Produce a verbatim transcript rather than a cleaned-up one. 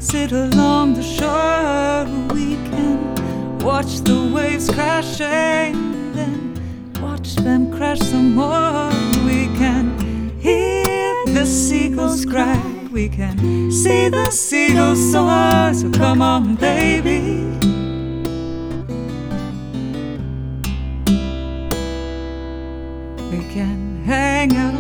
sit along the shore. We can watch the waves crashing, then watch them crash some more. We can hear the seagulls cry, we can see the seagulls soar. So come on, baby, we can hang out